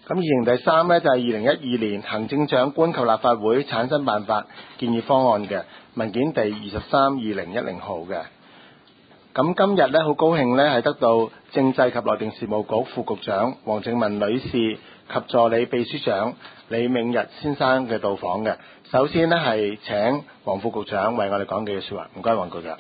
咁議程第3呢，就係2012年行政長官及立法會產生辦法建議方案嘅文件第232010號嘅。咁今日呢，好高興呢，係得到政制及內定事務局副局長黃正文女士及助理秘書長李銘日先生嘅到訪嘅。首先呢，係請黃副局長為我哋講幾句説話。唔該，黃局長。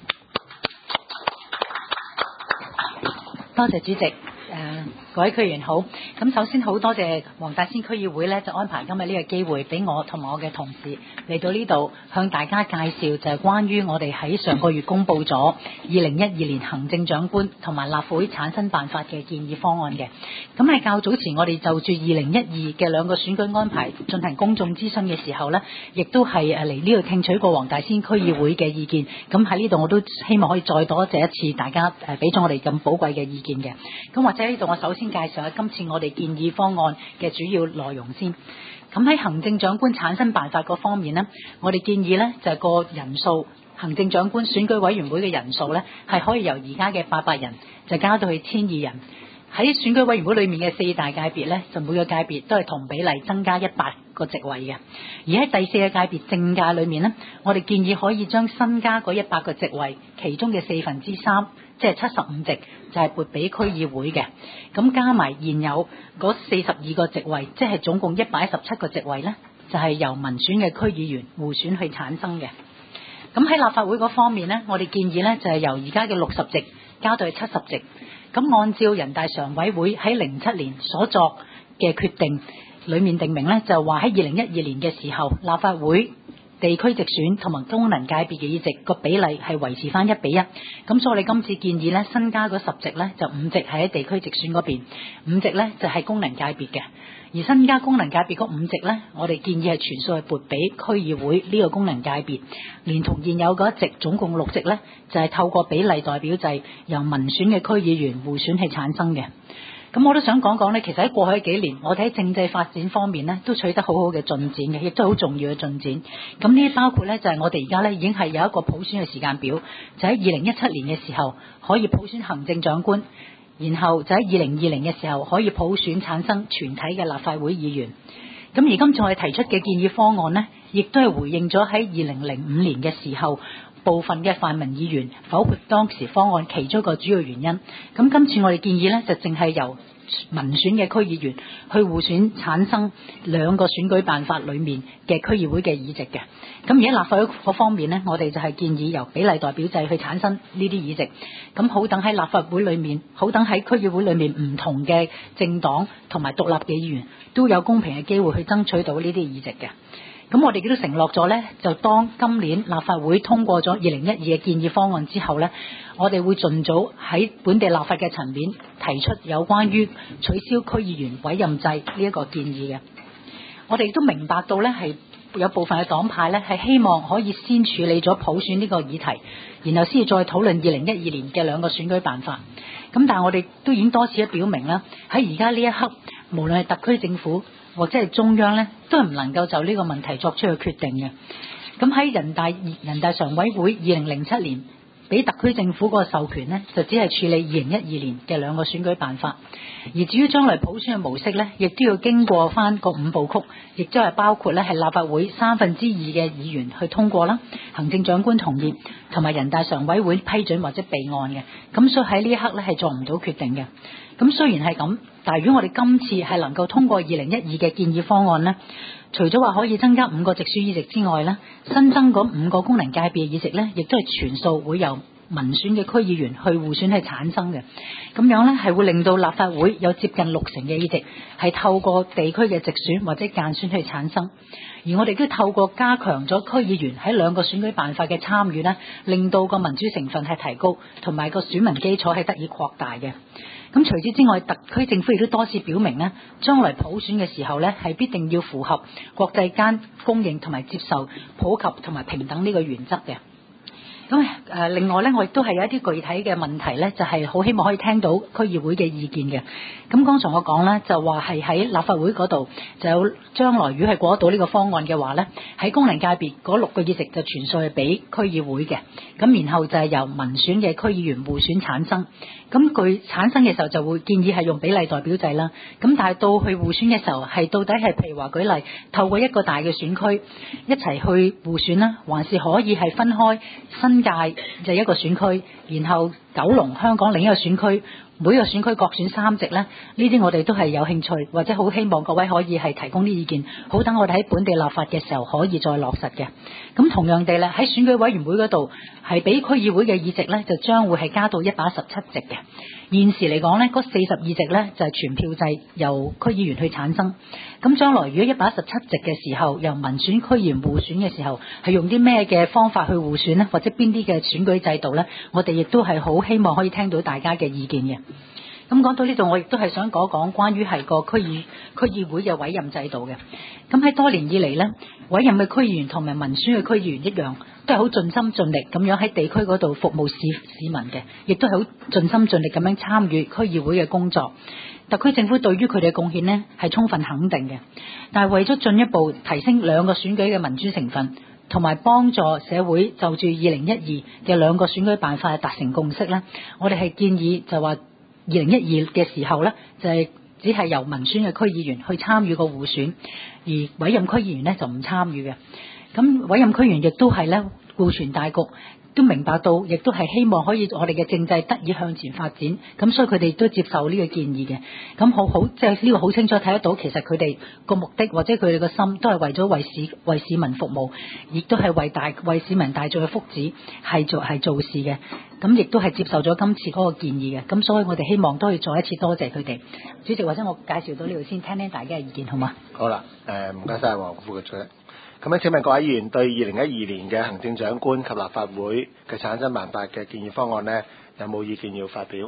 多謝主席。各位區議員好，咁首先好多謝黃大仙區議會咧，就安排今日呢個機會俾我同埋我嘅同事嚟到呢度向大家介紹，就係關於我哋喺上個月公布咗2012年行政長官同埋立法會產生辦法嘅建議方案嘅。咁喺較早前我哋就住2012嘅兩個選舉安排進行公眾諮詢嘅時候呢，亦都係嚟呢度聽取過黃大仙區議會嘅意見。咁喺呢度我都希望可以再多謝一次大家俾咗我哋咁寶貴嘅意見嘅。咁或者呢度我首先介紹下今次我哋建議方案嘅主要內容先。咁喺行政長官產生辦法嗰方面呢，我哋建議呢就係個人數，行政長官選舉委員會嘅人數呢係可以由而家嘅800人就加到去1200人。喺選舉委員會裏面嘅4大界別呢，就每個界別都係同比例增加100個席位嘅。而喺第4個界別政界裏面呢，我哋建議可以將新加嗰100個席位其中嘅3/4，即係75席，就係撥俾區議會嘅。咁加埋現有嗰42個席位，即係總共117個席位呢，就係由民選嘅區議員互選去產生嘅。咁喺立法會嗰方面呢，我哋建議呢就係由而家嘅60席加到去70席。咁按照人大常委會喺07年所作嘅決定裏面定明呢，就話喺2012年嘅時候，立法會地區直選同埋功能界別嘅議席個比例係維持翻1:1。咁所以我哋今次建議呢，新加嗰10席呢，就5席係喺地區直選嗰邊，5席呢就係功能界別嘅。而新加功能界別嗰5席呢，我哋建議係全數係撥俾區議會呢個功能界別，連同現有嗰1席，總共6席呢，就係透過比例代表制由民選嘅區議員互選係產生嘅。咁我都想講講呢，其實喺過去幾年，我哋喺政制發展方面呢，都取得好好嘅進展嘅，亦都好重要嘅進展。咁呢啲包括呢，就係我哋而家呢已經係有一個普選嘅時間表，就喺2017年嘅時候可以普選行政長官。然後就喺2020嘅時候可以普選產生全體嘅立法會議員。咁而今次我哋提出嘅建議方案呢，亦都係回應咗喺2005年嘅時候部分嘅泛民議員否決當時方案其中一個主要原因。咁今次我哋建議呢，就淨係由民選嘅區議員去互選產生2個選舉辦法裏面嘅區議會嘅議席嘅。咁而喺立法會嗰方面呢，我哋就係建議由比例代表制去產生呢啲議席。咁好等喺立法會裏面，好等喺區議會裏面唔同嘅政黨同埋獨立嘅議員都有公平嘅機會去爭取到呢啲議席嘅。咁我哋亦都承諾咗呢，就當今年立法會通過咗2012嘅建議方案之後呢，我哋會盡早喺本地立法嘅層面提出有關於取消區議員委任制呢一個建議嘅。我哋亦都明白到呢，係有部分嘅黨派呢係希望可以先處理咗普選呢個議題，然後先至再討論2012年嘅2個選舉辦法。咁但係我哋都已經多次都表明啦，喺而家呢一刻，無論係特區政府或者係中央呢，都係唔能夠就呢個問題作出嘅決定嘅。咁喺人大常委會2007年俾特區政府嗰個授權呢，就只係處理2012年嘅2個選舉辦法。而至於將來普選嘅模式呢，亦都要經過翻個5部曲，亦都係包括呢係立法會2/3嘅議員去通過啦，行政長官同意，同埋人大常委會批准或者備案嘅。咁所以喺呢一刻呢係做唔到決定嘅。咁雖然係咁，但係如果我哋今次係能夠通過2012嘅建議方案呢，除咗話可以增加5個直選議席之外呢，新增嗰5個功能界別議席呢，亦都係全數會由民選嘅區議員去互選去產生嘅。咁樣呢係會令到立法會有接近60成嘅議席係透過地區嘅直選或者間選去產生。而我哋都透過加強咗區議員喺2個選舉辦法嘅參與呢，令到個民主成分係提高，同埋個選民基礎係得以擴大嘅。咁除此之外，特區政府亦都多次表明呢，將來普選嘅時候呢，係必定要符合國際間公認同埋接受普及同埋平等呢個原則嘅。咁咁另外咧，我亦都係有一啲具體嘅問題咧，就係好希望可以聽到區議會嘅意見嘅。咁剛才我講咧，就話係喺立法會嗰度就有將來如果係過得到呢個方案嘅話咧，喺功能界別嗰6個議席就全數係俾區議會嘅。咁然後就係由民選嘅區議員互選產生。咁佢產生嘅時候就會建議係用比例代表制啦。咁但係到去互選嘅時候，係到底係譬如話舉例，透過一個大嘅選區一齊去互選啦，還是可以係分開新界就一個選區，然後九龍香港另一個選區，每個選區各選3席呢？呢啲我哋都係有興趣，或者好希望各位可以係提供啲意見，好等我哋喺本地立法嘅時候可以再落實嘅。咁同樣地咧，喺選舉委員會嗰度係俾區議會嘅議席呢，就將會係加到117席嘅。現時嚟講呢，嗰42席呢，就係全票制由區議員去產生。咁將來如果117席嘅時候，由民選區議員互選嘅時候，係用啲咩嘅方法去互選呢？或者邊啲嘅選舉制度呢？我哋亦都係好希望可以聽到大家嘅意見嘅。咁講到呢度，我亦都係想講講關於係個區議會嘅委任制度嘅。咁喺多年以嚟呢，委任嘅區議員同埋民選嘅區議員一樣，都係好盡心盡力咁樣喺地區嗰度服務市民嘅，亦都係好盡心盡力咁樣參與區議會嘅工作。特區政府對於佢哋嘅貢獻呢，係充分肯定嘅。但係為咗進一步提升2個選舉嘅民主成分，同埋幫助社會就住2012嘅2個選舉辦法達成共識呢，我哋係建議就話2012嘅時候呢，就係只係由民選嘅區議員去參與個互選，而委任區議員呢就唔參與嘅。咁委任區議員亦都係呢顧全大局，都明白到，亦都係希望可以我哋嘅政制得以向前發展。咁所以佢哋都接受呢個建議嘅。咁好即係呢個好清楚睇得到，其實佢哋個目的或者佢哋個心都係為咗為市民服務，亦都係為市民大眾嘅福祉係做事嘅。咁亦都係接受咗今次嗰個建議嘅。咁所以我哋希望都可以再一次多謝佢哋。主席，或者我介紹到呢度先，聽聽大家嘅意見好嗎？ 好啦，唔該晒黃副局長。咁咧，請問各位議員對2012年嘅行政長官及立法會嘅產生辦法嘅建議方案呢，有冇意見要發表？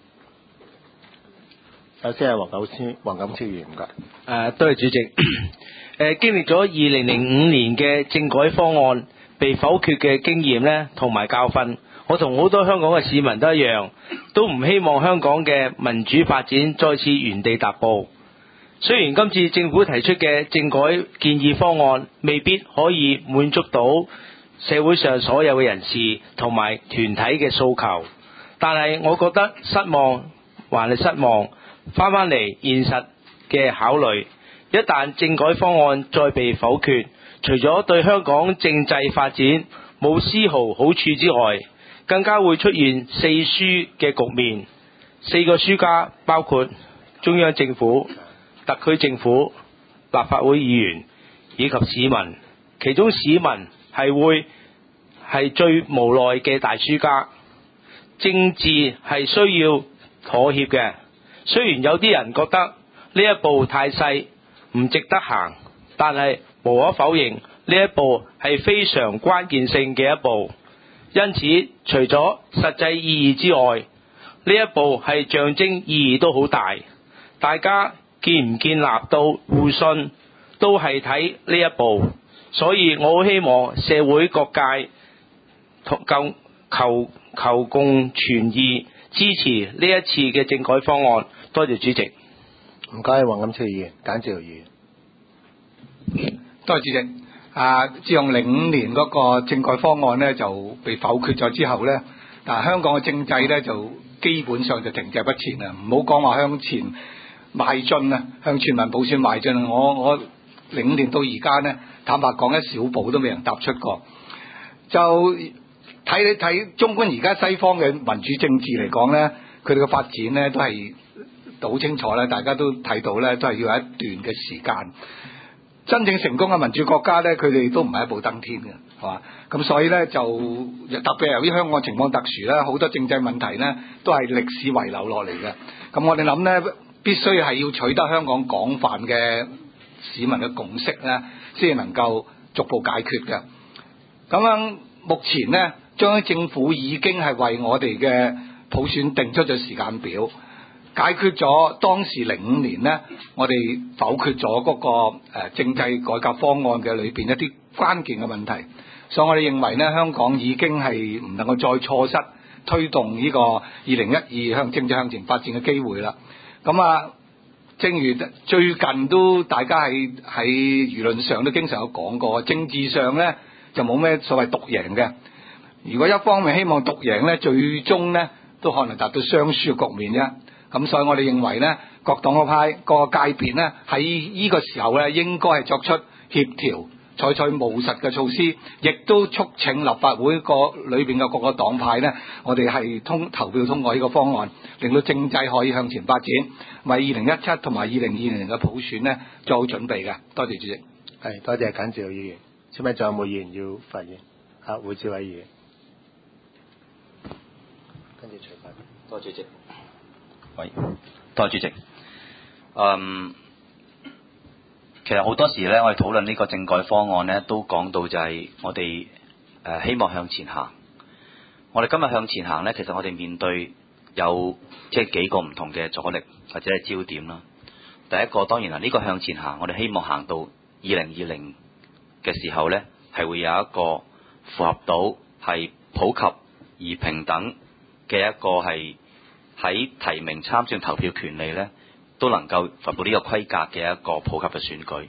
首先係黃錦超議員，唔該。 多謝主席。經歷咗2005年嘅政改方案被否決嘅經驗呢，同埋教訓，我同好多香港嘅市民都一樣，都唔希望香港嘅民主發展再次原地踏步。雖然今次政府提出嘅政改建議方案未必可以滿足到社會上所有嘅人士同埋團體嘅訴求，但係我覺得失望還係失望。翻嚟現實嘅考慮，一旦政改方案再被否決，除咗對香港政制發展冇絲毫好處之外，更加會出現4輸嘅局面。4個輸家包括中央政府、特區政府、立法會議員以及市民，其中市民係最無奈嘅大輸家。政治係需要妥協嘅，雖然有啲人覺得呢一步太細，唔值得行，但係無可否認呢一步係非常關鍵性嘅一步。因此，除咗實際意義之外，呢一步係象徵意義都好大。大家建唔建立到互信，都係睇呢一步。所以我好希望社會各界求共存異，支持呢一次嘅政改方案。多謝主席。 唔該，黃錦超議員，簡兆議員。 多謝主席。自從05年嗰個政改方案呢就被否決咗之後呢，但香港嘅政制呢就基本上就停滯不前啦。唔好講話向前邁進啊，向全民普選邁進。我05年到而家呢，坦白講一小步都未人踏出過。就睇綜觀而家西方嘅民主政治嚟講呢，佢哋嘅發展呢都係好清楚啦，大家都睇到呢，都係要有一段嘅時間。真正成功嘅民主國家呢，佢哋都唔係一步登天嘅，係嘛？咁所以呢，就特別由於香港情況特殊啦，好多政制問題呢都係歷史遺留落嚟嘅。咁我哋諗呢，必須係要取得香港廣泛嘅市民嘅共識呢，先能夠逐步解決嘅。咁樣目前呢，中央政府已經係為我哋嘅普選定出咗時間表。解決咗當時05年呢，我哋否決咗嗰個政制改革方案嘅裏邊一啲關鍵嘅問題， 所以我哋認為呢，香港已經係唔能夠再錯失推動呢個2012向政制向前發展嘅機會啦。咁啊，正如最近都大家喺輿論上都經常有講過，政治上呢就冇咩所謂獨贏嘅。如果一方面希望獨贏呢，最終呢都可能達到雙輸嘅局面啫。咁所以我哋認為呢，各黨各派各個界別呢，喺呢個時候呢，應該係作出協調，採取務實嘅措施，亦都促請立法會裏邊嘅各個黨派呢，我哋係投票通過呢個方案，令到政制可以向前發展，為2017同埋2020年嘅普選呢做好準備嘅。多謝主席。 係，多謝簡兆議員。請問仲有冇議員要發言？胡志偉議員。跟住徐伯。 多謝主席。喂，多謝主席。其實好多時咧，我哋討論呢個政改方案咧，都講到就係我哋希望向前行。我哋今日向前行咧，其實我哋面對有即係幾個唔同嘅阻力或者係焦點啦。第一個當然啦，呢個向前行，我哋希望行到2020嘅時候咧，係會有一個符合到係普及而平等嘅一個係喺提名參選投票權利咧，都能夠符合呢個規格嘅一個普及嘅選舉。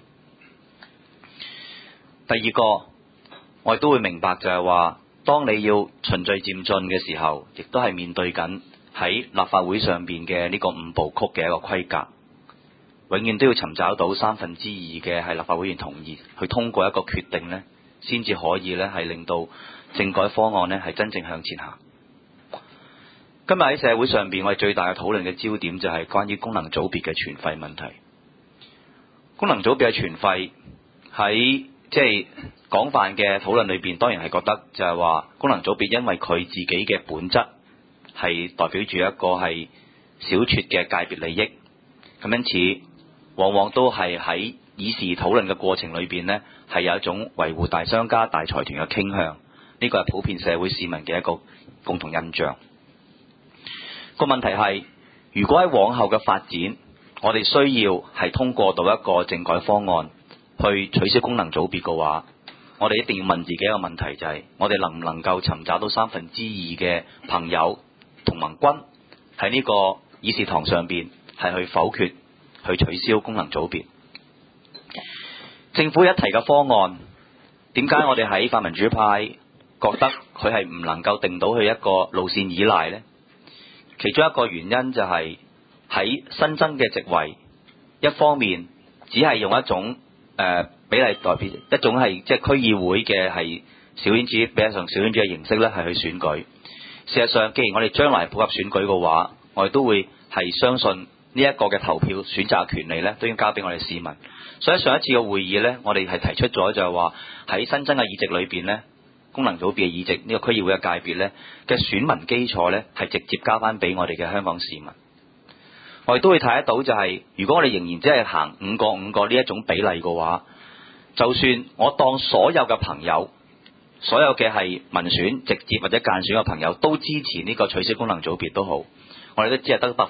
第二個，我哋都會明白就係話，當你要循序漸進嘅時候，亦都係面對緊喺立法會上邊嘅呢個五部曲嘅一個規格，永遠都要尋找到2/3嘅係立法會議員同意去通過一個決定呢，先至可以呢係令到政改方案呢係真正向前行。今日喺社會上邊，我哋最大嘅討論嘅焦點就係關於功能組別嘅存廢問題。功能組別嘅存廢喺即係廣泛嘅討論裏邊，當然係覺得就係話功能組別因為佢自己嘅本質係代表住一個係小撮嘅界別利益，咁因此往往都係喺議事討論嘅過程裏邊呢，係有一種維護大商家、大財團嘅傾向。呢個係普遍社會市民嘅一個共同印象。個問題係，如果喺往後嘅發展，我哋需要係通過到一個政改方案去取消功能組別嘅話，我哋一定要問自己一個問題，就係我哋能唔能夠尋找到2/3嘅朋友同盟軍喺呢個議事堂上邊係去否決去取消功能組別。政府一提嘅方案，點解我哋喺泛民主派覺得佢係唔能夠定到佢一個路線依賴呢？其中一個原因就係喺新增嘅席位，一方面只係用一種比例代表一種係即係區議會嘅係小圈子比較上小圈子嘅形式咧，係去選舉。事實上，既然我哋將來普及選舉嘅話，我哋都會係相信呢一個嘅投票選擇權利咧，都應該交俾我哋市民。所以上一次嘅會議咧，我哋係提出咗就係話喺新增嘅議席裏邊咧，功能組別嘅議席呢個區議會嘅界別咧嘅選民基礎咧係直接交翻俾我哋嘅香港市民。我哋都會睇得到就係，如果我哋仍然只係行5個呢一種比例嘅話，就算我當所有嘅朋友，所有嘅係民選直接或者間選嘅朋友都支持呢個取消功能組別都好，我哋都只係得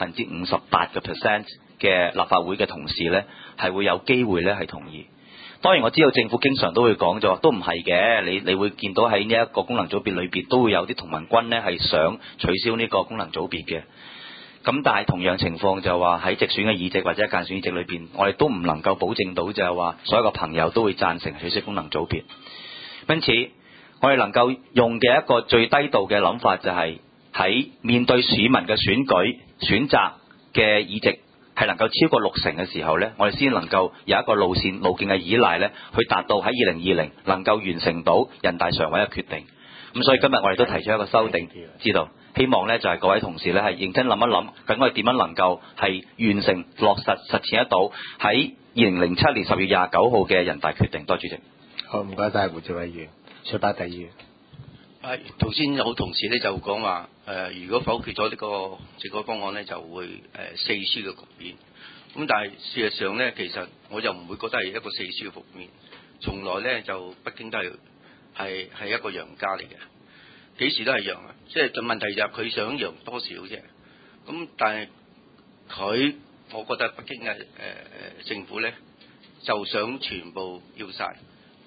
58% 嘅立法會嘅同事呢係會有機會呢係同意。當然我知道政府經常都會講咗，都唔係嘅，你會見到喺呢一個功能組別裏邊都會有啲同盟軍呢係想取消呢個功能組別嘅。咁但係同樣情況就話喺直選嘅議席或者間選議席裏邊，我哋都唔能夠保證到就係話所有嘅朋友都會贊成取消功能組別。因此我哋能夠用嘅一個最低度嘅諗法就係喺面對市民嘅選舉選擇嘅議席係能夠超過60%嘅時候呢，我哋先能夠有一個路徑嘅依賴呢，去達到喺2020能夠完成到人大常委嘅決定。咁所以今日我哋都提出一個修訂，知道希望呢就係各位同事呢係認真諗一諗，咁我哋點樣能夠係完成落實實踐得到喺2007年10月29號嘅人大決定。多謝主席。 好，唔該晒胡志偉議員。徐伯第議員。 頭先有同事咧就講話如果否決咗呢個政改方案咧，就會四輸嘅局面。咁但係事實上咧，其實我就唔會覺得係一個四輸嘅局面。從來咧就北京都係一個贏家嚟嘅，幾時都係贏啊！即係問題就係佢想贏多少啫。咁但係我覺得北京嘅政府咧就想全部要晒，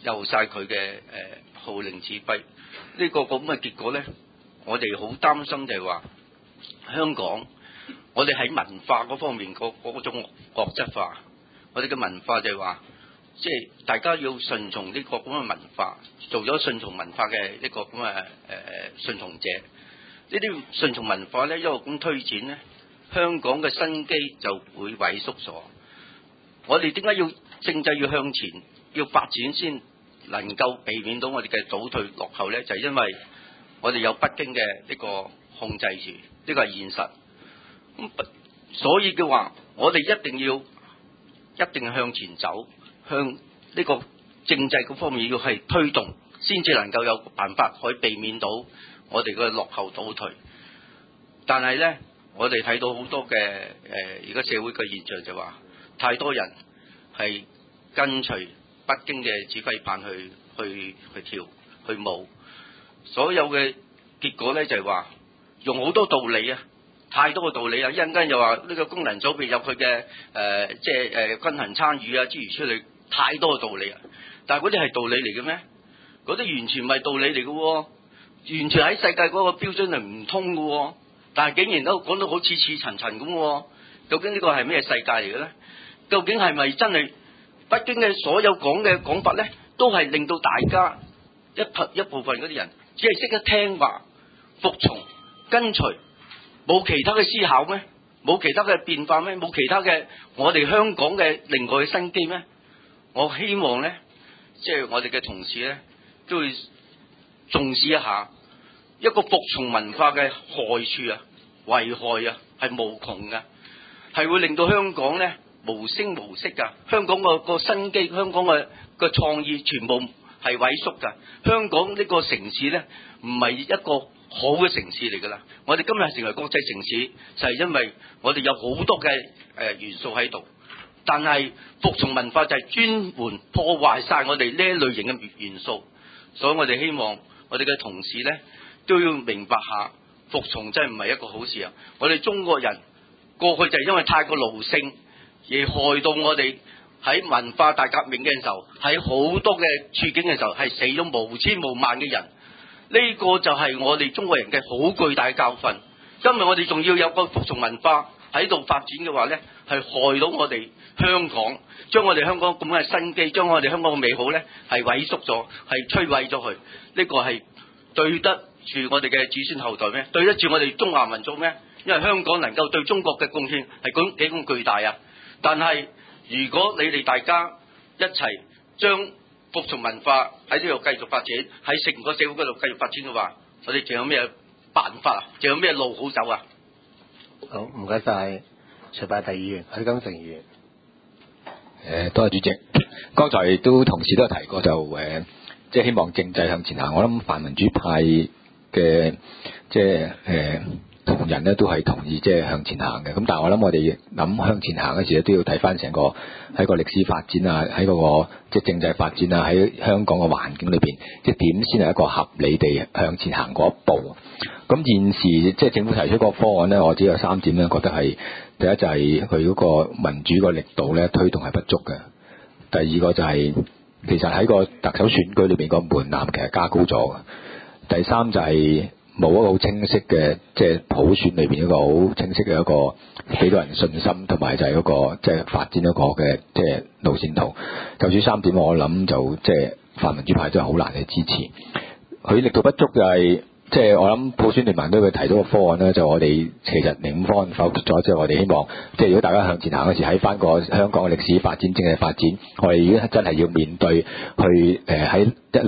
有晒佢嘅號令指揮。呢個咁嘅結果咧，我哋好擔心就係話香港，我哋喺文化嗰方面嗰種國質化，我哋嘅文化就係話，即係大家要順從呢個咁嘅文化，做咗順從文化嘅一個咁嘅順從者。呢啲順從文化咧，一路咁推展咧，香港嘅生機就會萎縮咗。我哋點解要政制要向前要發展先能夠避免到我哋嘅倒退落後咧？就係因為我哋有北京嘅呢個控制住，呢個係現實。咁所以嘅話，我哋一定向前走，向呢個政制嗰方面要係推動，先至能夠有辦法可以避免到我哋嘅落後倒退。但係咧，我哋睇到好多嘅而家社會嘅現象就話，太多人係跟隨北京嘅指揮棒去跳去舞，所有嘅結果咧就係話用好多道理啊，太多嘅道理啊！一陣間又話呢個功能組別有佢嘅即係均衡參與啊，諸如此類，太多嘅道理啊！但係嗰啲係道理嚟嘅咩？嗰啲完全唔係道理嚟嘅喎，完全喺世界嗰個標準係唔通嘅喎。但係竟然都講到好似層層咁喎，究竟呢個係咩世界嚟嘅咧？究竟係咪真係北京嘅所有講法咧，都係令到大家一部分嗰啲人只係識得聽話、服從、跟隨，冇其他嘅思考咩？冇其他嘅變化咩？冇其他嘅我哋香港嘅另外嘅生機咩？我希望咧，即係我哋嘅同事咧，都會重視一下一個服從文化嘅害處啊、危害啊，係無窮嘅，係會令到香港咧無聲無息噶。香港個生機，香港嘅創意全部係萎縮噶。香港呢個城市咧，唔係一個好嘅城市嚟噶啦。我哋今日成為國際城市，就係因為我哋有好多嘅元素喺度，但係服從文化就係專門破壞晒我哋呢一類型嘅元素。所以我哋希望我哋嘅同事咧，都要明白下，服從真係唔係一個好事啊！我哋中國人過去就係因為太過奴性，而害到我哋喺文化大革命嘅時候，喺好多嘅處境嘅時候，係死咗無千無萬嘅人。呢個就係我哋中國人嘅好巨大嘅教訓。今日我哋仲要有個服從文化喺度發展嘅話呢，係害到我哋香港，將我哋香港咁嘅生機，將我哋香港嘅美好呢，係萎縮咗，係摧毀咗佢。呢個係對得住我哋嘅子孫後代咩？對得住我哋中華民族咩？因為香港能夠對中國嘅貢獻係幾咁巨大啊！但係如果你哋大家一齊將服從文化喺呢度繼續發展，喺成個社會嗰度繼續發展嘅話，我哋仲有咩辦法啊？仲有咩路好走啊？ 好，唔該晒，隨拜第二員許金城議員。 多謝主席。剛才都同事都有提過，就即係希望政制向前行。我諗泛民主派嘅即係同人咧都係同意即係向前行嘅。咁但係我諗我哋諗向前行嘅時咧，都要睇翻成個喺個歷史發展啊，喺嗰個即係政制發展啊，喺香港嘅環境裏邊，即係點先係一個合理地向前行嗰一步。咁現時即係政府提出個方案咧，我只有3點咧，覺得係第一就係佢嗰個民主個力度咧推動係不足嘅。第二個就係其實喺個特首選舉裏邊個門檻其實加高咗嘅。第三就係冇一個好清晰嘅即係普選裏邊一個好清晰嘅一個俾到人信心，同埋就係一個即係發展一個嘅即係路線圖。就住3點，我諗就即係泛民主派都係好難去支持。佢力度不足就係即係我諗普選聯盟都會提到個方案咧，就我哋其實05方案否決咗，即係我哋希望即係如果大家向前行嗰時，喺翻個香港嘅歷史發展、政治發展，我哋如果真係要面對去喺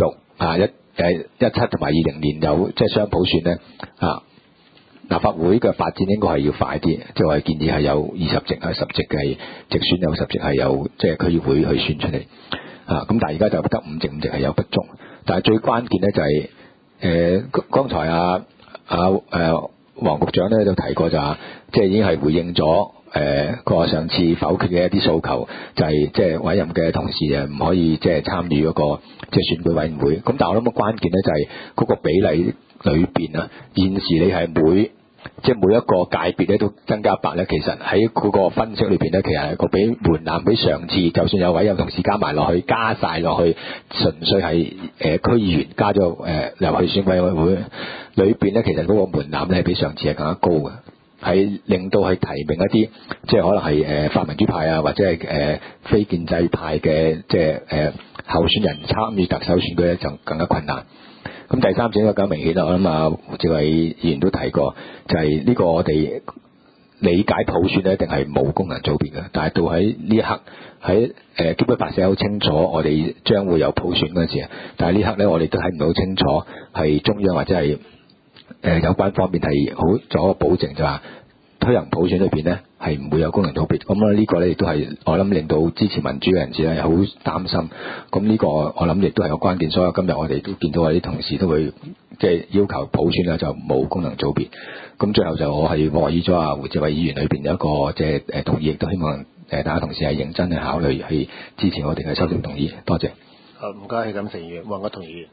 16、17同埋20年有即係雙普選咧立法會嘅發展應該係要快啲，即係我哋建議係有20席10席嘅直選，有10席係有即係區議會去選出嚟咁但係而家就得5席5席係有不足，但係最關鍵咧就係剛才黃局長咧都提過就話，即係已經係回應咗個上次否決嘅一啲訴求，就係即係委任嘅同事唔可以即係參與嗰個即係選舉委員會。咁但係我諗個關鍵咧就係嗰個比例裏邊啊，現時你係每即係每一個界別咧都增加100咧，其實喺嗰個分析裏邊咧，其實係個比門檻比上次，就算有位有同事加埋落去，加晒落去，純粹係區議員加咗入去選委會裏邊咧，其實嗰個門檻咧係比上次係更加高嘅，係令到係提名一啲即係可能係泛民主派啊，或者係非建制派嘅即係候選人參與特首選舉咧就更加困難。咁第三點就更加明顯啦，我諗胡志偉議員都提過，就係呢個我哋理解普選咧，一定係冇功能組別嘅。但係到喺呢一刻，喺基本法寫好清楚，我哋將會有普選嗰陣時，但係呢刻咧，我哋都睇唔到清楚係中央或者係有關方面係好做一個保證，就話推行普選裏邊咧係唔會有功能組別。咁呢個咧亦都係我諗令到支持民主嘅人士咧好擔心。咁呢個我諗亦都係個關鍵。所以今日我哋都見到我啲同事都會即係要求普選咧就冇功能組別。咁最後就我係獲意咗胡志偉議員裏邊有一個即係同意，亦都希望大家同事係認真去考慮去支持我哋嘅修正同意。多謝。 好，唔該，係咁成員黃國同議員。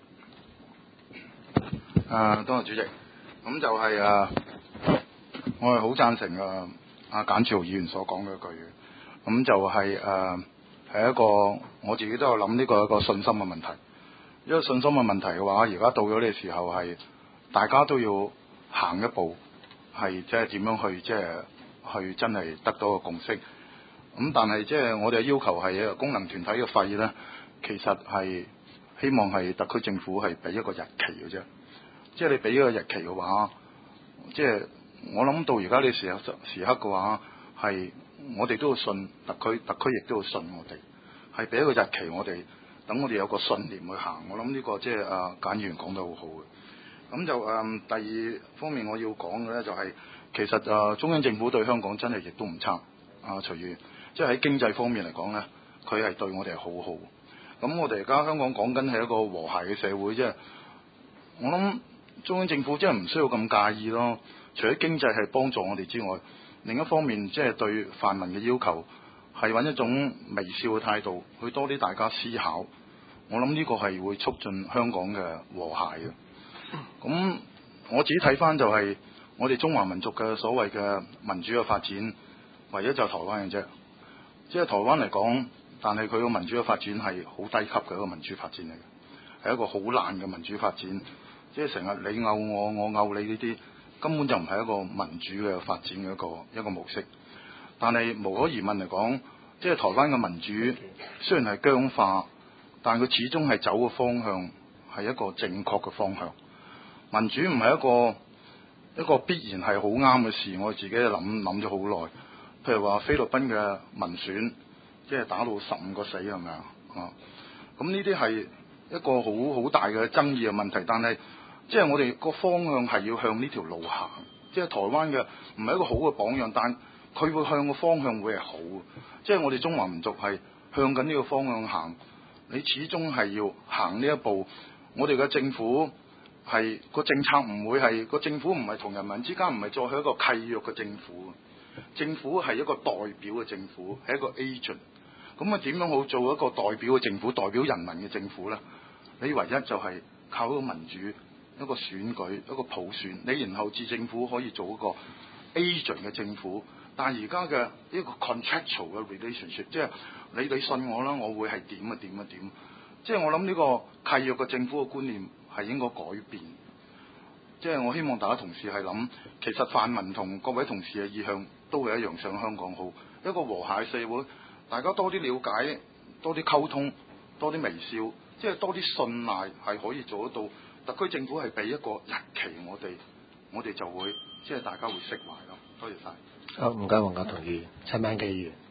多謝主席。咁就係我係好贊成阿簡志豪議員所講嘅一句嘅。咁就係一個我自己都有諗呢個係一個信心嘅問題。因為信心嘅問題嘅話，而家到咗呢個時候係大家都要行一步，係即係點樣去即係去真係得到個共識。咁但係即係我哋嘅要求係功能團體嘅費咧，其實係希望係特區政府係俾一個日期嘅啫。即係你俾一個日期嘅話，即係我諗到而家呢時刻嘅話，係我哋都要信特區亦都要信我哋，係俾一個日期我哋，等我哋有個信念去行。我諗呢個即係簡議員講得好好嘅。咁就第二方面我要講嘅咧就係、其實中央政府對香港真係亦都唔差。隨緣即係喺經濟方面嚟講咧，佢係對我哋係好好。咁我哋而家香港講緊係一個和諧嘅社會，即係我諗中央政府真係唔需要咁介意咯。除咗經濟係幫助我哋之外，另一方面即係對泛民嘅要求係揾一種微笑嘅態度，去多啲大家思考。我諗呢個係會促進香港嘅和諧嘅。咁我自己睇翻就係我哋中華民族嘅所謂嘅民主嘅發展，唯一就係台灣嘅啫。即係台灣嚟講，但係佢個民主嘅發展係好低級嘅一個民主發展嚟嘅，係一個好爛嘅民主發展。即係成日你拗我，我拗你呢啲，根本就唔係一個民主嘅發展嘅一個模式。但係無可疑問嚟講，即係台灣嘅民主雖然係僵化，但佢始終係走嘅方向係一個正確嘅方向。民主唔係一個必然係好啱嘅事。我自己諗咗好耐。譬如話菲律賓嘅民選，即係打到15個死係咪啊？咁呢啲係一個好大嘅爭議嘅問題。但係即係我哋個方向係要向呢條路行。即係台灣嘅唔係一個好嘅榜樣，但佢會向個方向會係好。即係我哋中華民族係向緊呢個方向行。你始終係要行呢一步。我哋嘅政府係個政策唔會係個政府唔係同人民之間唔係再係一個契約嘅政府。政府係一個代表嘅政府，係一個 agent。咁點樣好做一個代表嘅政府，代表人民嘅政府呢？你唯一就係靠一個民主、一個選舉、一個普選，你然後至政府可以做一個 agent 嘅政府。但係而家嘅一個 contractual 嘅 relationship， 即係你信我啦，我會係點啊點啊點。即係我諗呢個契約嘅政府嘅觀念係應該改變。即係我希望大家同事係諗，其實泛民同各位同事嘅意向都係一樣，想香港好，一個和諧社會，大家多啲了解，多啲溝通，多啲微笑，即係多啲信賴係可以做得到。特區政府係俾一個日期我哋就會即係大家會釋懷咯。多謝晒。 好，唔該黃國同議員，陳曼記議員。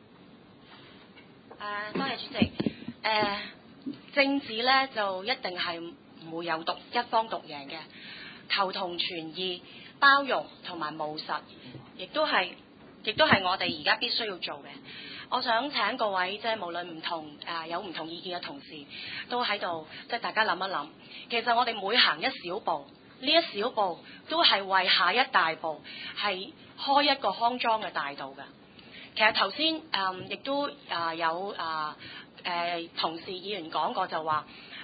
多謝主席。政治咧就一定係唔會有一方獨贏嘅。求同存異、包容同埋務實，亦都係我哋而家必須要做嘅。我想請各位即係無論有唔同意見嘅同事，都喺度即係大家諗一諗。其實我哋每行一小步，呢一小步都係為下一大步係開一個康莊嘅大道㗎。其實頭先亦都有同事議員講過就話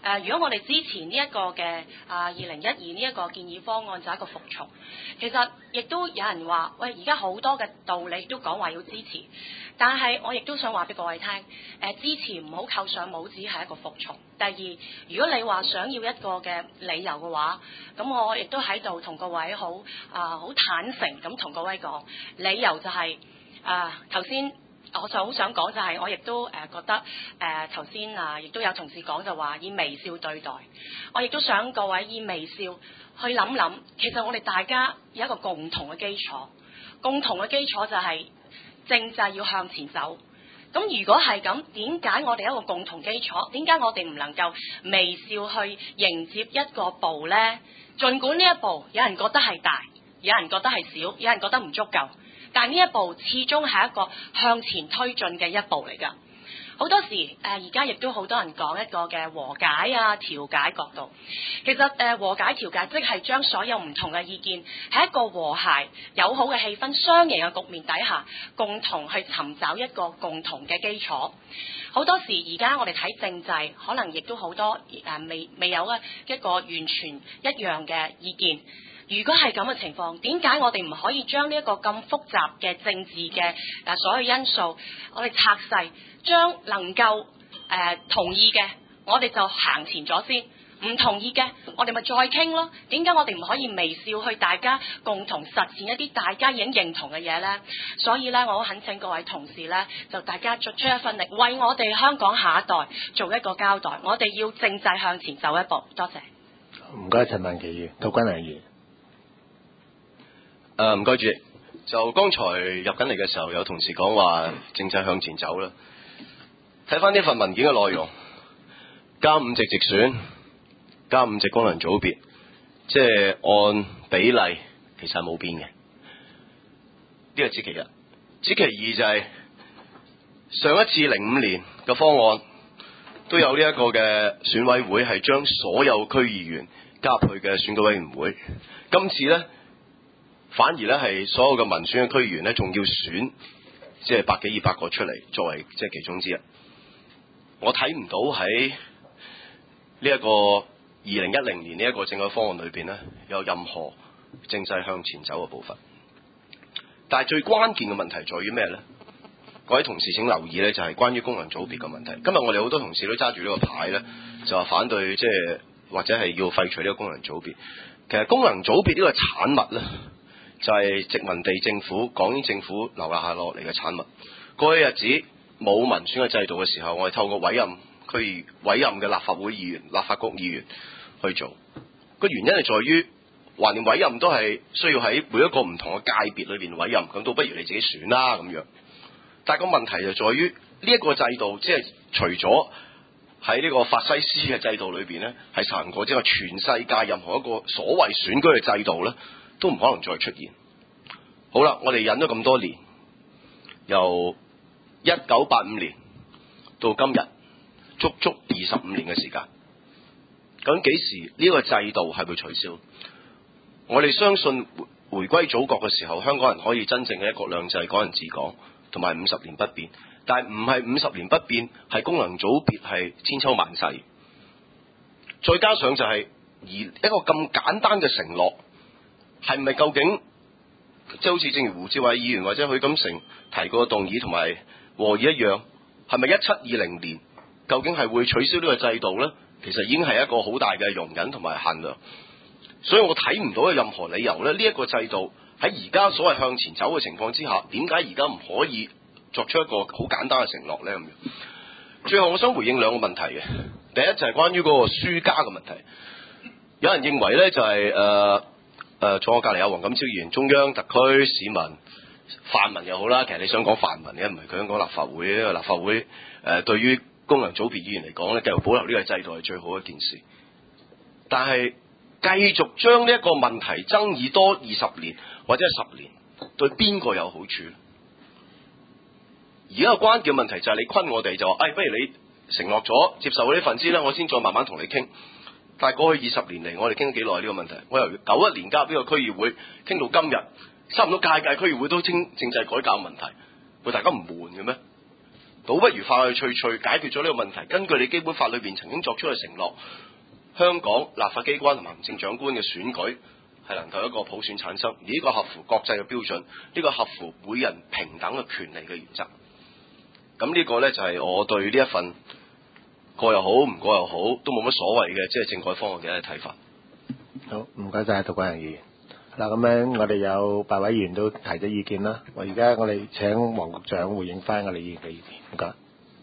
如果我哋支持呢一個嘅2012呢一個建議方案就係一個服從，其實亦都有人話，喂，而家好多嘅道理都講話要支持，但係我亦都想話俾各位聽，支持唔好扣上帽子係一個服從。第二，如果你話想要一個嘅理由嘅話，咁我亦都喺度同各位好坦誠咁同各位講，理由就係頭先。我就好想講就係，我亦都覺得頭先亦都有同事講就話以微笑對待，我亦都想各位以微笑去諗諗，其實我哋大家有一個共同嘅基礎，共同嘅基礎就係政制要向前走。咁如果係咁，點解我哋一個共同基礎，點解我哋唔能夠微笑去迎接一個步呢？儘管呢一步有人覺得係大，有人覺得係少，有人覺得唔足夠。但呢一步始終係一個向前推進嘅一步嚟㗎。好多時而家亦都好多人講一個嘅和解調解角度。其實和解調解即係將所有唔同嘅意見喺一個和諧友好嘅氣氛、雙贏嘅局面底下，共同去尋找一個共同嘅基礎。好多時而家我哋睇政制，可能亦都好多未有一個完全一樣嘅意見。如果係咁嘅情況，點解我哋唔可以將呢一個咁複雜嘅政治嘅所有因素，我哋拆細，將能夠同意嘅，我哋就行前咗先；唔同意嘅，我哋咪再傾咯。點解我哋唔可以微笑去大家共同實踐一啲大家已經認同嘅嘢呢？所以呢，我好懇請各位同事呢，就大家作出一份力，為我哋香港下一代做一個交代。我哋要政制向前走一步。多謝。 唔該，陳文琪議員，涂謹亮議員。 唔該主席，就剛才入緊嚟嘅時候，有同事講話政制向前走啦。睇翻呢份文件嘅內容，加5席直選，加5席功能組別，即係按比例其實係冇變嘅。呢個指其一，指其二就係上一次05年嘅方案都有呢一個嘅選委會係將所有區議員加入去嘅選舉委員會，今次呢，反而咧係所有嘅民選嘅區議員咧，仲要選即係100幾200個出嚟作為即係其中之一。我睇唔到喺呢一個2010年呢一個政改方案裏邊咧，有任何政制向前走嘅部分。但係最關鍵嘅問題在於咩咧？各位同事請留意咧，就係關於功能組別嘅問題。今日我哋好多同事都揸住呢個牌咧，就話反對即係或者係要廢除呢個功能組別。其實功能組別呢個產物咧，就係殖民地政府、港英政府留下落嚟嘅產物。過去日子冇民選嘅制度嘅時候，我哋透過委任嘅立法會議員、立法局議員去做。個原因係在於，橫掂委任都係需要喺每一個唔同嘅界別裏邊委任，咁倒不如你自己選啦咁樣。但係個問題就在於呢一個制度，即係除咗喺呢個法西斯嘅制度裏邊呢，係實行過即係全世界任何一個所謂選舉嘅制度呢，都唔可能再出現。好啦，我哋忍咗咁多年，由1985年到今日，足足25年嘅時間。究竟幾時呢個制度係會取消？我哋相信回歸祖國嘅時候，香港人可以真正嘅一國兩制、港人治港，同埋50年不變。但係唔係50年不變，係功能組別係千秋萬世。再加上就係而一個咁簡單嘅承諾，係咪究竟即係好似正如胡志偉議員或者許錦成提過嘅動議同埋和議一樣，係咪1720年究竟係會取消呢個制度呢？其實已經係一個好大嘅容忍同埋限量。所以我睇唔到有任何理由呢，呢一個制度喺而家所謂向前走嘅情況之下，點解而家唔可以作出一個好簡單嘅承諾呢？咁樣，最後我想回應兩個問題嘅。第一就係關於嗰個輸家嘅問題。有人認為呢就係坐我隔離有黃錦超議員，中央特區市民泛民又好啦，其實你想講泛民嘅，唔係佢想講立法會。因為立法會對於功能組別議員嚟講呢，繼續保留呢個制度係最好嘅一件事。但係繼續將呢一個問題爭議多20年或者係10年，對邊個有好處？而家個關鍵問題就係你昆我哋就話，不如你承諾咗接受呢份先啦，我先再慢慢同你傾。但係過去20年嚟，我哋傾咗幾耐呢個問題？我由91年加入呢個區議會，傾到今日，差唔多屆區議會都傾政制改革問題。喂，大家唔悶嘅咩？ 倒不如快去脆解決咗呢個問題。根據你基本法裏邊曾經作出嘅承諾，香港立法機關同埋行政長官嘅選舉係能夠一個普選產生，而呢個合乎國際嘅標準，呢個合乎每人平等嘅權利嘅原則。咁呢個呢，就係我對呢一份過又好唔過又好都冇乜所謂嘅即係政改方案嘅睇法。 好，唔該晒，涂國強議員。嗱，咁樣我哋有8位議員都提咗意見啦。而家我哋請黃局長回應翻我哋議員嘅意見。唔該。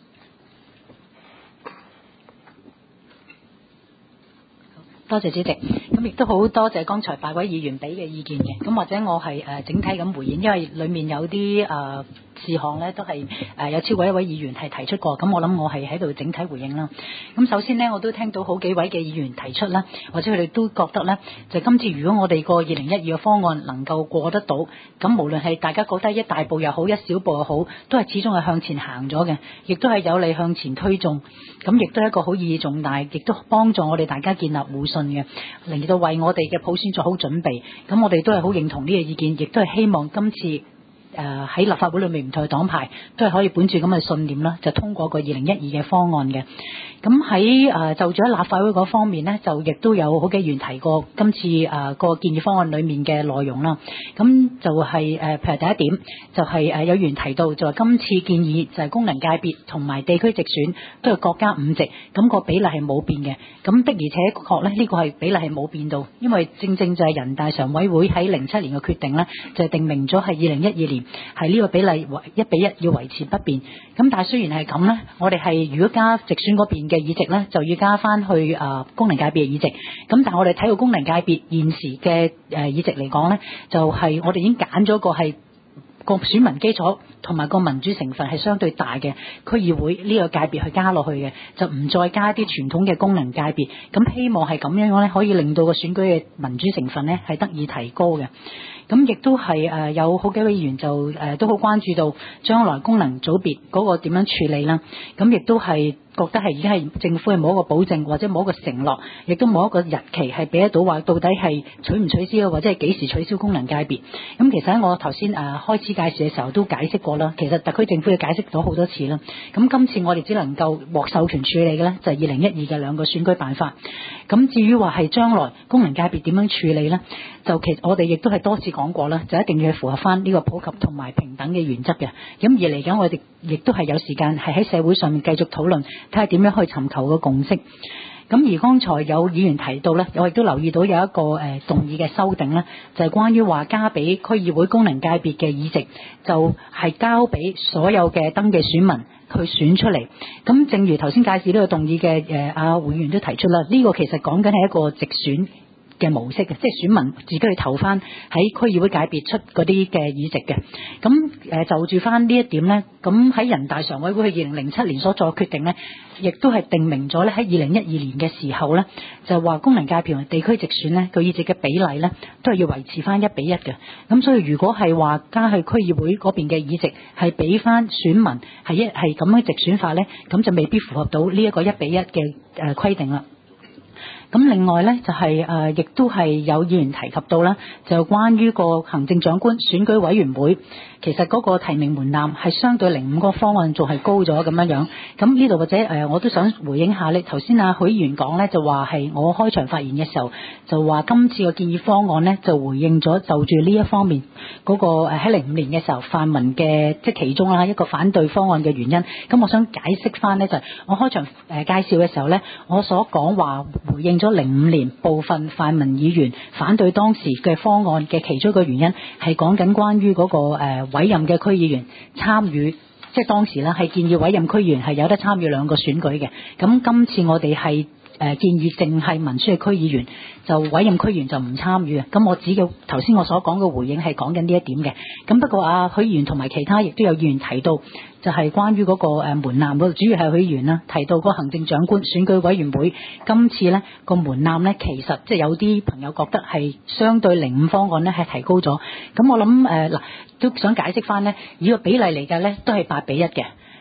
多謝主席，咁亦都好多謝剛才8位議員俾嘅意見嘅。咁或者我係整體咁回應，因為裡面有啲事項呢都係有超過1位議員係提出過，咁我諗我係喺度整體回應啦。咁首先呢，我都聽到好幾位嘅議員提出啦，或者佢哋都覺得呢，就今次如果我哋個2012嘅方案能夠過得到，咁無論係大家覺得一大步又好，一小步又好，都係始終係向前行咗嘅，亦都係有利向前推進，咁亦都係一個好意義重大，亦都幫助我哋大家建立互信嘅，嚟到為我哋嘅普選做好準備。咁我哋都係好認同呢個意見，亦都係希望今次喺立法會裏面唔同嘅黨派都係可以本住咁嘅信念啦，就通過個2012嘅方案嘅。咁喺就住喺立法會嗰方面呢，就亦都有好幾議員提過今次個建議方案裏面嘅內容啦。咁就係譬如第一點就係有議員提到就話今次建議就係功能界別同埋地區直選都係各加5席，咁個比例係冇變嘅。咁的而且確咧，呢個係比例係冇變到，因為正正就係人大常委會喺07年嘅決定呢，就係定明咗係2012年係呢個比例1比1要維持不變。咁但係雖然係咁呢，我哋係如果加直選嗰邊嘅議席呢，就要加翻去功能界別嘅議席。咁但係我哋睇到功能界別現時嘅議席嚟講呢，就係我哋已經揀咗個係個選民基礎同埋個民主成分係相對大嘅區議會呢個界別去加落去嘅，就唔再加啲傳統嘅功能界別。咁希望係咁樣呢，可以令到個選舉嘅民主成分呢係得以提高嘅。咁亦都係有好幾位議員就都好關注到將來功能組別嗰個點樣處理啦。咁亦都係覺得係已經係政府係冇一個保證或者冇一個承諾，亦都冇一個日期係俾得到話到底係取唔取消或者係幾時取消功能界別。咁其實喺我頭先開始介紹嘅時候都解釋過啦，其實特區政府要解釋咗好多次啦。咁今次我哋只能夠獲授權處理嘅呢，就係2012嘅2個選舉辦法。咁至於話係將來功能界別點樣處理呢？就其實我哋亦都係多次講過啦，就一定要符合翻呢個普及同埋平等嘅原則嘅。咁而嚟緊我哋亦都係有時間係喺社會上面繼續討論，睇下點樣去尋求個共識。咁而剛才有議員提到呢，我亦都留意到有一個動議嘅修訂呢，就係關於話加俾區議會功能界別嘅議席，就係交俾所有嘅登記選民去選出嚟。咁正如頭先介紹呢個動議嘅會員都提出啦，呢個其實講緊係一個直選嘅模式嘅，即係選民自己去投翻喺區議會界別出嗰啲嘅議席嘅。咁就住翻呢一點呢，咁喺人大常委會喺2007年所作決定呢，亦都係定明咗咧喺2012年嘅時候呢，就話功能界別同地區直選呢個議席嘅比例呢，都係要維持翻1比1嘅。咁所以如果係話加去區議會嗰邊嘅議席係俾翻選民係咁樣直選法呢，咁就未必符合到呢一個1比1嘅規定啦。咁另外呢，就係亦都係有議員提及到啦，就關於個行政長官選舉委員會，其實嗰個提名門檻係相對05個方案仲係高咗咁樣。咁呢度或者我都想回應下你頭先許議員講呢，就話係我開場發言嘅時候就話今次個建議方案呢，就回應咗就住呢一方面嗰個喺05年嘅時候泛民嘅即係其中啦一個反對方案嘅原因。咁我想解釋翻呢，就係我開場介紹嘅時候呢，我所講話回應咗05年部分泛民議員反對當時嘅方案嘅其中一個原因係講緊關於嗰個委任嘅區議員參與，即係當時咧係建議委任區議員係有得參與2個選舉嘅。咁今次我哋係建議淨係民選嘅區議員，就委任區議員就唔參與嘅。咁我只要頭先我所講嘅回應係講緊呢一點嘅。咁不過許議員同埋其他亦都有議員提到，就係關於嗰個門檻嗰度，主要係許議員啦提到個行政長官選舉委員會今次呢個門檻呢，其實即係有啲朋友覺得係相對05方案呢係提高咗。咁我諗都想解釋翻呢，以個比例嚟嘅呢都係8比1嘅。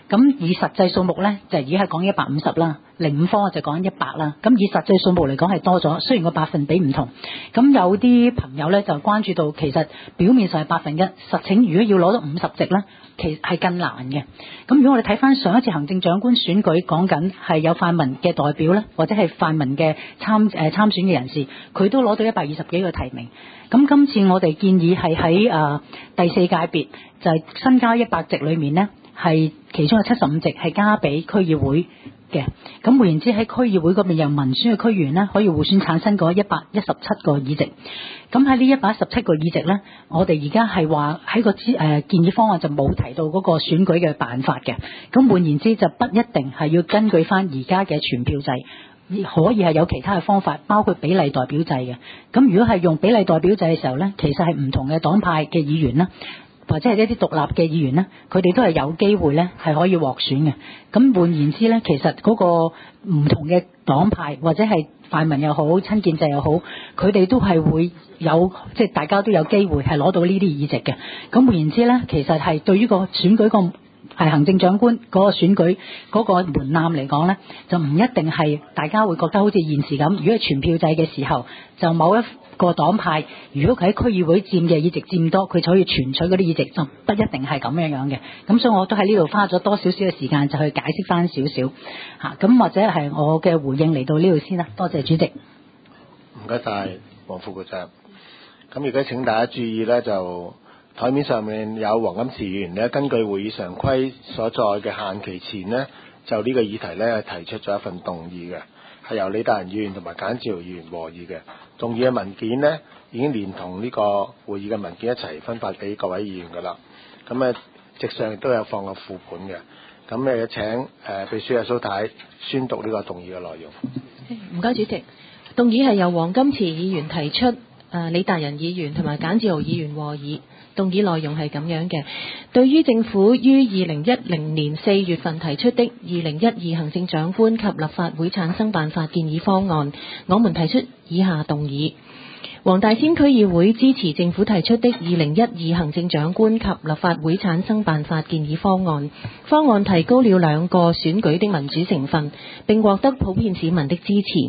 咁以實際數目咧，就而家係講150啦，05科就講100啦。咁以實際數目嚟講係多咗，雖然個百分比唔同。咁有啲朋友咧就關注到，其實表面上係1%，實情如果要攞到50席咧，其實係更難嘅。咁如果我哋睇翻上一次行政長官選舉，講緊係有泛民嘅代表咧，或者係泛民嘅參選嘅人士，佢都攞到120幾個提名。咁今次我哋建議係喺第4界別，就係新加100席裏面呢，係其中有75席係加俾區議會嘅。咁換言之，喺區議會嗰邊由民選嘅區議員呢，可以互選產生嗰117個議席。咁喺呢117個議席呢，我哋而家係話喺個建議方案就冇提到嗰個選舉嘅辦法嘅。咁換言之，就不一定係要根據翻而家嘅全票制。可以係有其他嘅方法，包括比例代表制嘅。咁如果係用比例代表制嘅時候呢，其實係唔同嘅黨派嘅議員啦，或者係一啲獨立嘅議員呢，佢哋都係有機會呢係可以獲選嘅。咁換言之呢，其實嗰個唔同嘅黨派或者係泛民又好、親建制又好，佢哋都係會有即係大家都有機會係攞到呢啲議席嘅。咁換言之呢，其實係對於個選舉個係行政長官嗰個選舉嗰個門檻嚟講呢，就唔一定係大家會覺得好似現時咁。如果係全票制嘅時候，就某一個黨派，如果佢喺區議會佔嘅議席佔多，佢就可以全取嗰啲議席，就不一定係咁樣嘅。咁所以我都喺呢度花咗多少少嘅時間，就去解釋翻少少嚇。咁或者係我嘅回應嚟到呢度先啦。多謝主席。 唔該晒，黃副局長。咁而家請大家注意呢，就台面上面有黃金池議員呢，根據會議常規所載嘅限期前呢，就呢個議題呢提出咗一份動議嘅，係由李大仁議員同埋簡志豪議員和議嘅。動議嘅文件呢已經連同呢個會議嘅文件一齊分發俾各位議員㗎啦。咁咧席上亦都有放個副本嘅。咁請秘書阿蘇太宣讀呢個動議嘅內容。 唔該，主席。動議係由黃金池議員提出，李大仁議員同埋簡志豪議員和議。動議內容係咁樣嘅：對於政府於2010年4月份提出的2012行政長官及立法會產生辦法建議方案，我們提出以下動議：黃大仙區議會支持政府提出的2012行政長官及立法會產生辦法建議方案。方案提高了2個選舉的民主成分，並獲得普遍市民的支持。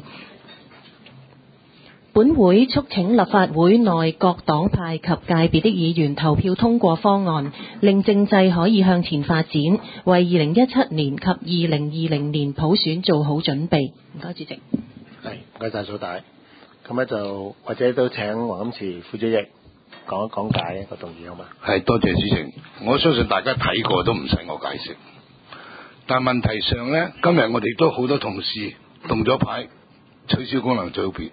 本會促請立法會內各黨派及界別的議員投票通過方案，令政制可以向前發展，為2017年及2020年普選做好準備。唔該，主席。 係，唔該晒蘇太。咁咧就或者都請黃金池副主席講一講解個動議好嘛？ 係，多謝主席。我相信大家睇過都唔使我解釋。但問題上呢，今日我哋都好多同事動咗牌取消功能組別。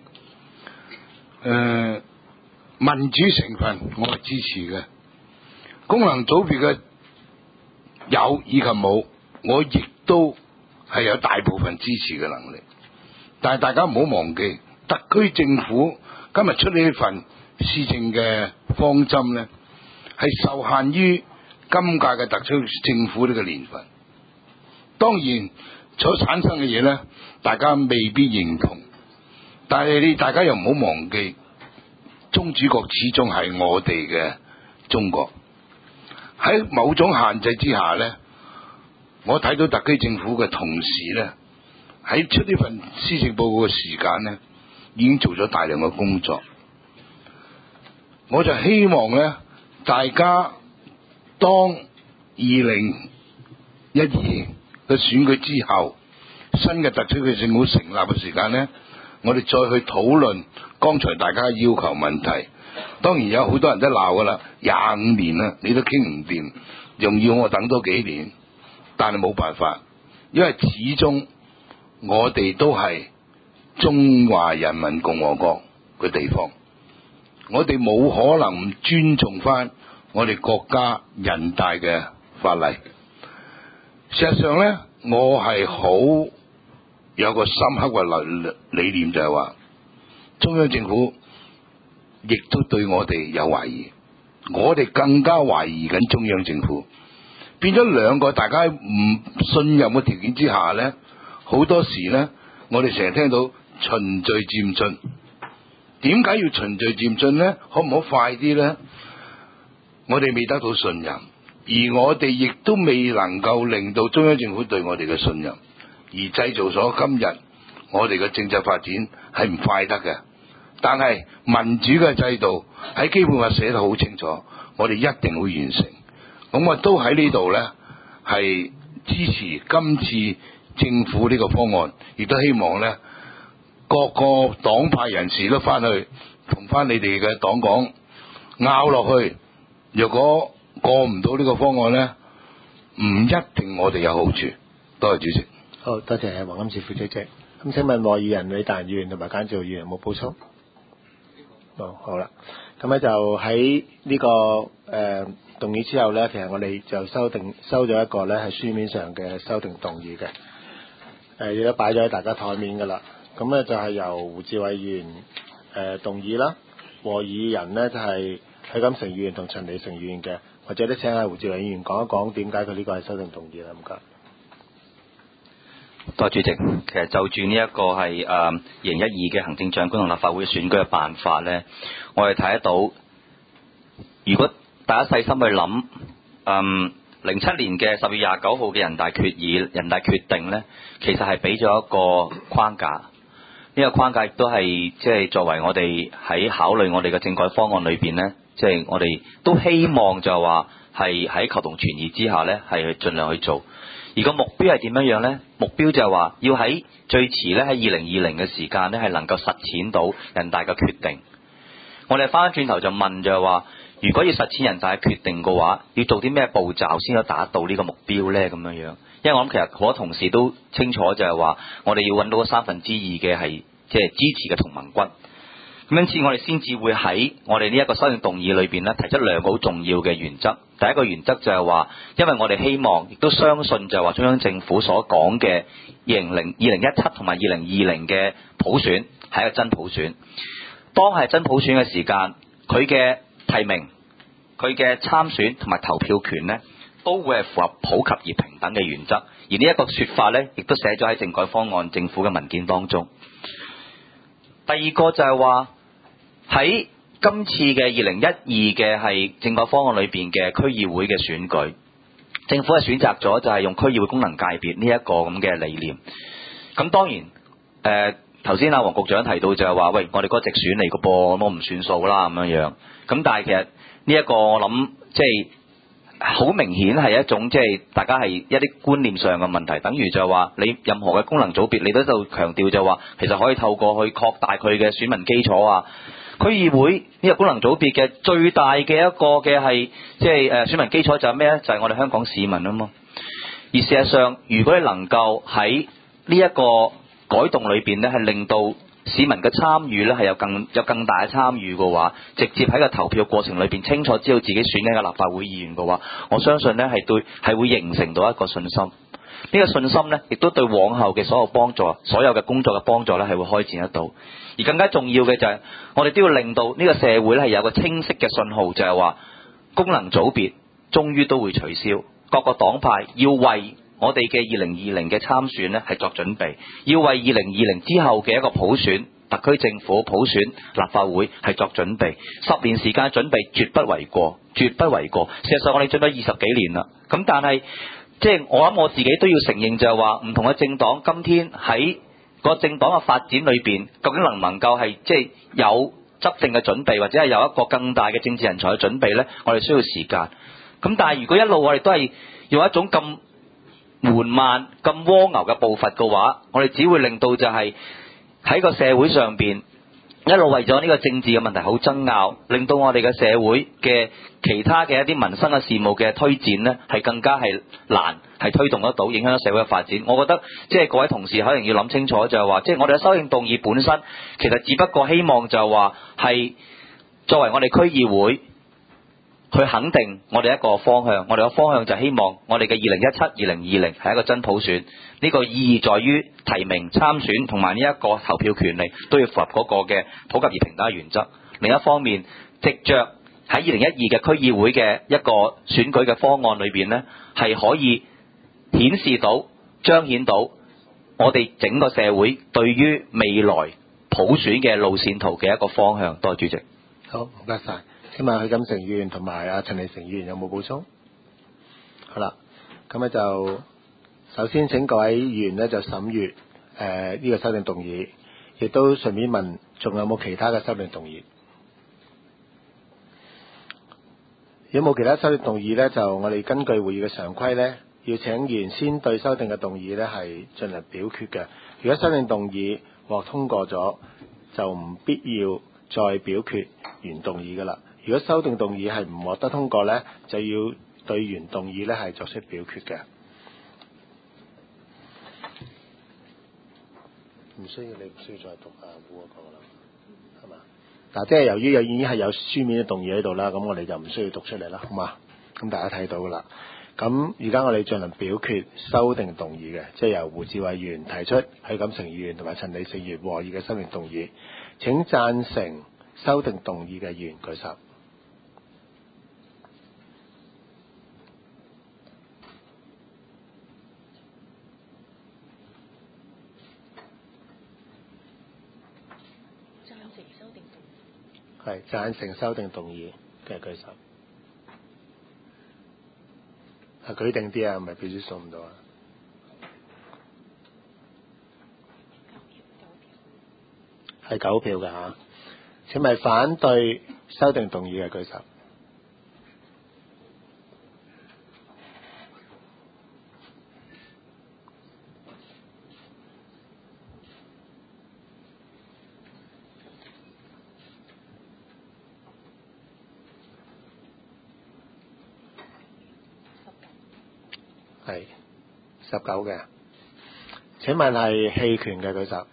民主成分我係支持嘅，功能組別嘅有以及冇，我亦都係有大部分支持嘅能力。但係大家唔好忘記，特區政府今日出呢份施政嘅方針呢，係受限於今屆嘅特區政府呢個年份。當然所產生嘅嘢呢，大家未必認同。但係大家又唔好忘記，宗主國始終係我哋嘅中國。喺某種限制之下呢，我睇到特區政府嘅同事呢，喺出呢份施政報告嘅時間呢，已經做咗大量嘅工作。我就希望呢，大家當2012嘅選舉之後，新嘅特區嘅政府成立嘅時間呢，我哋再去討論剛才大家要求問題。當然有好多人都鬧噶啦，25年啦，你都傾唔掂，仲要我等多幾年。但係冇辦法，因為始終我哋都係中華人民共和國嘅地方，我哋冇可能唔尊重翻我哋國家人大嘅法例。事實上呢，我係好有個深刻嘅理念，就係話中央政府亦都對我哋有懷疑，我哋更加懷疑緊中央政府。變咗兩個大家唔信任嘅條件之下呢，好多時呢，我哋成日聽到循序漸進。點解要循序漸進呢？可唔可快啲呢？我哋未得到信任， 而我哋亦都未能夠令到中央政府對我哋嘅信任，而製造咗今日我哋嘅政制發展係唔快得嘅。但係民主嘅制度喺基本法寫得好清楚，我哋一定會完成。咁我都喺呢度呢，係支持今次政府呢個方案，亦都希望呢各個黨派人士都翻去同翻你哋嘅黨講拗落去。若果過唔到呢個方案呢，唔一定我哋有好處。多謝主席。 好，多謝黃金池副主席。咁請問和議人李達仁議員同埋簡志豪議員有冇補充？好啦，咁咧就喺呢個動議之後咧，其實我哋就收咗一個咧係書面上嘅修訂動議嘅，亦都擺咗喺大家台面噶啦。咁咧就係由胡志偉議員動議啦，和議人呢就係許錦成議員同陳利成議員嘅，或者咧請阿胡志偉議員講一講點解佢呢個係修訂動議啦，唔該。 多謝主席。其實就住呢一個係2012嘅行政長官同立法會選舉嘅辦法呢，我哋睇得到，如果大家細心去諗，07年嘅10月29號嘅人大決定呢，其實係俾咗一個框架。呢個框架亦都係即係作為我哋喺考慮我哋嘅政改方案裏邊呢，即係我哋都希望就話係喺求同存異之下呢，係盡量去做。而個目標係點樣樣呢？目標就係話要喺最遲咧喺2020嘅時間咧係能夠實踐到人大嘅決定。我哋翻轉頭就問就係話，如果要實踐人大嘅決定嘅話，要做啲咩步驟先可以達到呢個目標呢？咁樣樣，因為我諗其實好多同事都清楚就係話，我哋要揾到2/3嘅係即係支持嘅同盟軍。咁因此我哋先至會喺我哋呢一個修訂動議裏邊咧提出兩個好重要嘅原則。第一個原則就係話，因為我哋希望亦都相信就係話中央政府所講嘅2017同埋2020嘅普選係一個真普選。當係真普選嘅時間，佢嘅提名、佢嘅參選同埋投票權呢，都會係符合普及而平等嘅原則。而呢一個說法呢，亦都寫咗喺政改方案政府嘅文件當中。第二個就係話，喺今次嘅2012嘅係政改方案裏邊嘅區議會嘅選舉，政府係選擇咗就係用區議會功能界別呢一個咁嘅理念。咁當然頭先阿黃局長提到就係話，喂，我哋嗰個直選嚟嘅噃，我唔算數啦咁樣樣。咁但係其實呢一個我諗即係好明顯係一種即係大家係一啲觀念上嘅問題，等於就係話你任何嘅功能組別，你都喺度強調就係話，其實可以透過去擴大佢嘅選民基礎啊。區議會呢個功能組別嘅最大嘅一個嘅係即係選民基礎就係咩呢？就係我哋香港市民啊嘛。而事實上，如果你能夠喺呢一個改動裏邊呢，係令到市民嘅參與呢係有更大嘅參與嘅話，直接喺個投票過程裏邊清楚知道自己選緊嘅立法會議員嘅話，我相信呢係會形成到一個信心。呢個信心呢，亦都對往後嘅所有幫助、所有嘅工作嘅幫助呢，係會開展得到。而更加重要嘅就係，我哋都要令到呢個社會呢係有個清晰嘅信號，就係話功能組別終於都會取消，各個黨派要為我哋嘅2020嘅參選呢係作準備，要為2020之後嘅一個普選、特區政府普選、立法會係作準備。10年時間準備絕不為過，絕不為過。事實上我哋準備20幾年啦，咁但係即係我諗我自己都要承認就係話，唔同嘅政黨今天喺個政黨嘅發展裏邊，究竟能唔能夠係即係有執政嘅準備，或者係有一個更大嘅政治人才嘅準備呢？我哋需要時間。咁但係如果一路我哋都係用一種咁緩慢、咁蝸牛嘅步伐嘅話，我哋只會令到就係喺個社會上邊一路為咗呢個政治嘅問題好爭拗，令到我哋嘅社會嘅其他嘅一啲民生嘅事務嘅推展呢，係更加係難係推動得到，影響咗社會嘅發展。我覺得即係各位同事可能要諗清楚，就係話即係我哋嘅修訂動議本身其實只不過希望就係話係作為我哋區議會去肯定我哋一個方向，我哋嘅方向就希望我哋嘅2017、2020係一個真普選。呢個意義在於提名、參選同埋呢一個投票權利都要符合嗰個嘅普及而平等嘅原則。另一方面，藉着喺2012嘅區議會嘅一個選舉嘅方案裏邊呢，係可以顯示到、彰顯到我哋整個社會對於未來普選嘅路線圖嘅一個方向。多謝主席。 好，唔該晒。請問許錦成議員同埋阿陳利成議員有冇補充？ 好啦，咁咧就首先請各位議員咧就審閱呢個修訂動議，亦都順便問仲有冇其他嘅修訂動議。如果冇其他修訂動議咧，就我哋根據會議嘅常規咧，要請議員先對修訂嘅動議咧係進行表決嘅。如果修訂動議獲通過咗，就唔必要再表決原動議噶啦。如果修訂動議係唔獲得通過咧，就要對原動議咧係作出表決嘅。唔需要，你唔需要再讀嗰個啦，係嘛？嗱，即係由於已經係有書面嘅動議喺度啦，咁我哋就唔需要讀出嚟啦，好嘛？咁大家睇到噶啦。咁而家我哋進行表決修訂動議嘅，即係由胡志偉議員提出，許錦成議員同埋陳李成議員和議嘅修訂動議。請贊成修訂動議嘅議員舉手。係贊成修訂動議嘅舉手。舉定啲啊，唔係秘書數唔到啊。係9票嘅嚇。請問反對修訂動議嘅舉手。係19嘅。請問係棄權嘅舉手。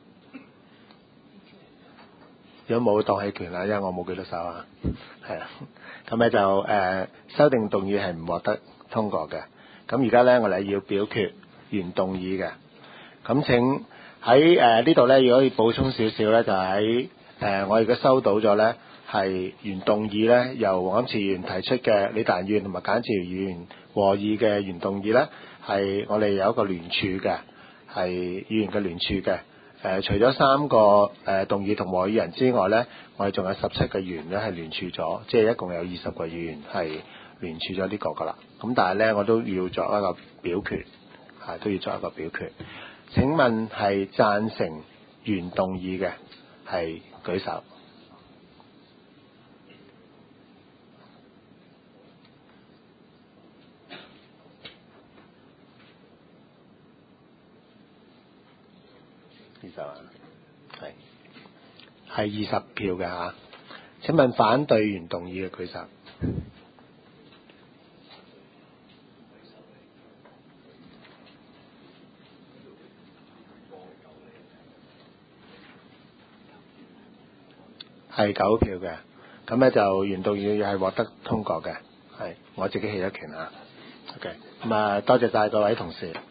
如果冇當棄權啦，因為我冇舉到手啊。係啊，咁咧就修訂動議係唔獲得通過嘅。咁而家咧我哋要表決原動議嘅。咁請喺呢度咧，如果要補充少少咧，就喺我而家收到咗咧係原動議咧，由黃錦池議員提出嘅，李達仁議員同埋簡志堯議員和議嘅原動議咧，係我哋有一個聯署嘅，係議員嘅聯署嘅。除咗3個動議同和議人之外咧，我哋仲有17個議員咧係聯署咗，即係一共有20個議員係聯署咗呢個噶啦。咁但係咧，我都要作一個表決，都要作一個表決。請問係贊成原動議嘅係舉手。20啊，係20票嘅嚇。請問反對原動議嘅舉手。係9票嘅。咁咧就原動議係獲得通過嘅。係我自己棄咗權啊。OK，咁啊多謝晒各位同事。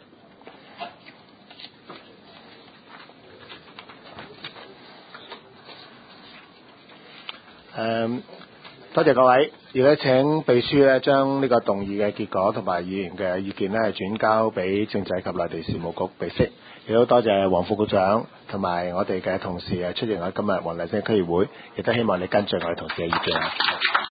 多謝各位。而家請秘書咧將呢個動議嘅結果同埋議員嘅意見咧係轉交俾政制及內地事務局備悉。亦都多謝黃副局長同埋我哋嘅同事出席我今日黃大仙區議會，亦都希望你跟進我哋同事嘅意見啊。